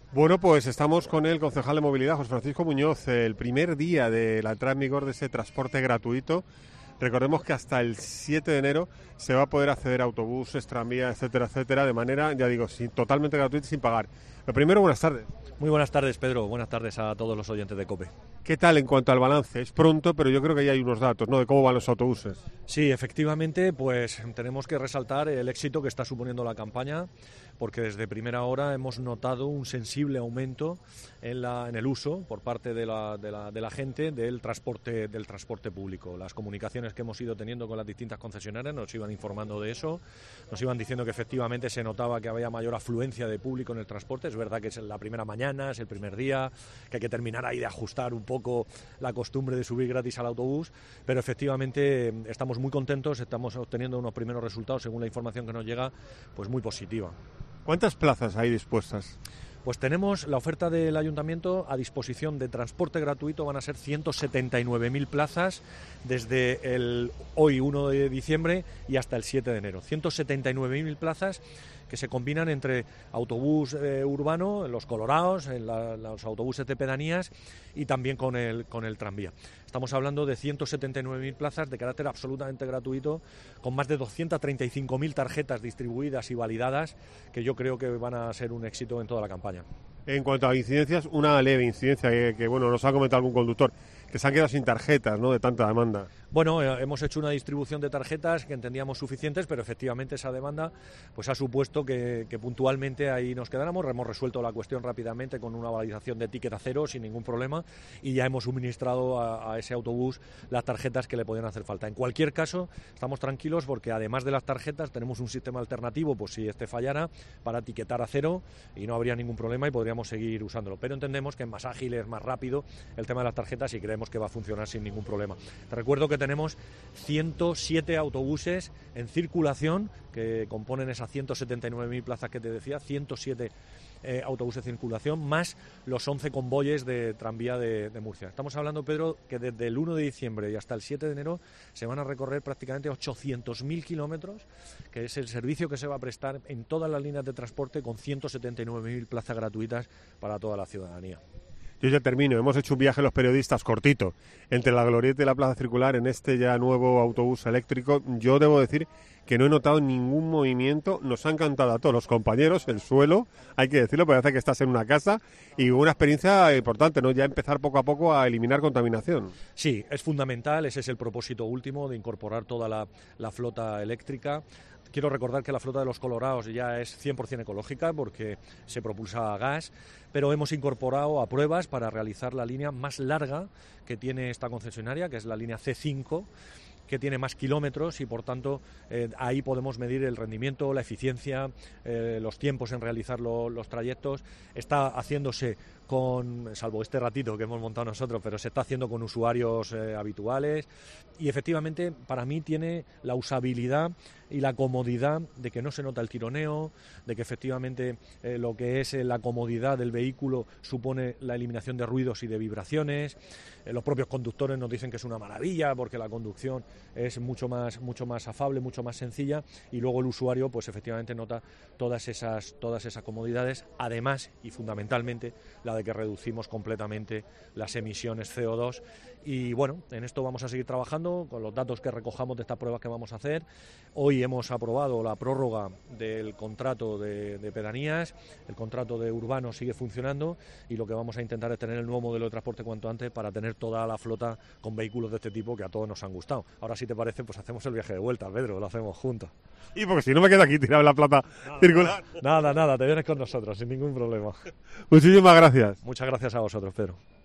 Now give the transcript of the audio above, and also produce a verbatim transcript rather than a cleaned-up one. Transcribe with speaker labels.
Speaker 1: Bueno, pues estamos con el concejal de movilidad, José Francisco Muñoz, el primer día de la entrada en vigor de ese transporte gratuito. Recordemos que hasta el siete de enero se va a poder acceder a autobuses, tranvías, etcétera, etcétera, de manera, ya digo, sin, totalmente gratuita y sin pagar. Lo primero, buenas tardes.
Speaker 2: Muy buenas tardes, Pedro. Buenas tardes a todos los oyentes de COPE.
Speaker 1: ¿Qué tal en cuanto al balance? Es pronto, pero yo creo que ya hay unos datos, ¿no?, de cómo van los autobuses.
Speaker 2: Sí, efectivamente, pues tenemos que resaltar el éxito que está suponiendo la campaña, porque desde primera hora hemos notado un sensible aumento en, la, en el uso por parte de la, de, la, de la gente del transporte, del transporte público. Las comunicaciones que hemos ido teniendo con las distintas concesionarias nos iban informando de eso, nos iban diciendo que efectivamente se notaba que había mayor afluencia de público en el transporte. Es verdad que es la primera mañana, es el primer día, que hay que terminar ahí de ajustar un poco la costumbre de subir gratis al autobús, pero efectivamente estamos muy contentos, estamos obteniendo unos primeros resultados, según la información que nos llega, pues muy positiva.
Speaker 1: ¿Cuántas plazas hay dispuestas?
Speaker 2: Pues tenemos la oferta del Ayuntamiento a disposición de transporte gratuito, van a ser ciento setenta y nueve mil plazas desde el hoy uno de diciembre y hasta el siete de enero. ciento setenta y nueve mil plazas que se combinan entre autobús eh, urbano, los colorados, en la, los autobuses de pedanías y también con el, con el tranvía. Estamos hablando de ciento setenta y nueve mil plazas de carácter absolutamente gratuito, con más de doscientas treinta y cinco mil tarjetas distribuidas y validadas, que yo creo que van a ser un éxito en toda la campaña.
Speaker 1: En cuanto a incidencias, una leve incidencia que, que bueno, nos ha comentado algún conductor, que se han quedado sin tarjetas, ¿no?, de tanta demanda.
Speaker 2: Bueno, eh, hemos hecho una distribución de tarjetas que entendíamos suficientes, pero efectivamente esa demanda pues ha supuesto que, que puntualmente ahí nos quedáramos. Hemos resuelto la cuestión rápidamente con una validación de ticket a cero sin ningún problema y ya hemos suministrado a, a ese autobús las tarjetas que le podían hacer falta. En cualquier caso, estamos tranquilos porque además de las tarjetas tenemos un sistema alternativo, pues si este fallara, para etiquetar a cero y no habría ningún problema y podríamos seguir usándolo. Pero entendemos que es más ágil, es más rápido el tema de las tarjetas y creemos que va a funcionar sin ningún problema. Te recuerdo que tenemos ciento siete autobuses en circulación que componen esas ciento setenta y nueve mil plazas que te decía, ciento siete eh, autobuses en circulación, más los once convoyes de tranvía de, de Murcia. Estamos hablando, Pedro, que desde el uno de diciembre y hasta el siete de enero se van a recorrer prácticamente ochocientos mil kilómetros, que es el servicio que se va a prestar en todas las líneas de transporte con ciento setenta y nueve mil plazas gratuitas para toda la ciudadanía.
Speaker 1: Yo ya termino. Hemos hecho un viaje los periodistas cortito entre la Glorieta y la Plaza Circular en este ya nuevo autobús eléctrico. Yo debo decir que no he notado ningún movimiento. Nos ha encantado a todos los compañeros el suelo, hay que decirlo, parece que estás en una casa y una experiencia importante, ¿no? Ya empezar poco a poco a eliminar contaminación.
Speaker 2: Sí, es fundamental, ese es el propósito último de incorporar toda la, la flota eléctrica. Quiero recordar que la flota de los Colorados ya es cien por ciento ecológica porque se propulsa a gas, pero hemos incorporado a pruebas para realizar la línea más larga que tiene esta concesionaria, que es la línea C cinco, que tiene más kilómetros y por tanto eh, ahí podemos medir el rendimiento, la eficiencia, eh, los tiempos en realizar lo, los trayectos. Está haciéndose con, salvo este ratito que hemos montado nosotros, pero se está haciendo con usuarios eh, habituales y efectivamente para mí tiene la usabilidad y la comodidad de que no se nota el tironeo, de que efectivamente eh, lo que es eh, la comodidad del vehículo supone la eliminación de ruidos y de vibraciones. Eh, los propios conductores nos dicen que es una maravilla porque la conducción es mucho más, mucho más afable, mucho más sencilla y luego el usuario pues efectivamente nota todas esas, todas esas comodidades, además y fundamentalmente la de que reducimos completamente las emisiones C O dos y bueno, en esto vamos a seguir trabajando con los datos que recojamos de estas pruebas que vamos a hacer. Hoy hemos aprobado la prórroga del contrato de, de pedanías, el contrato de urbano sigue funcionando y lo que vamos a intentar es tener el nuevo modelo de transporte cuanto antes para tener toda la flota con vehículos de este tipo que a todos nos han gustado. Ahora, si te parece, pues hacemos el viaje de vuelta, Pedro, lo hacemos juntos.
Speaker 1: Y porque si no me quedo aquí tirado en la plata
Speaker 2: nada,
Speaker 1: circular.
Speaker 2: Nada, nada, te vienes con nosotros sin ningún problema.
Speaker 1: Muchísimas gracias.
Speaker 2: Muchas gracias a vosotros, Pedro.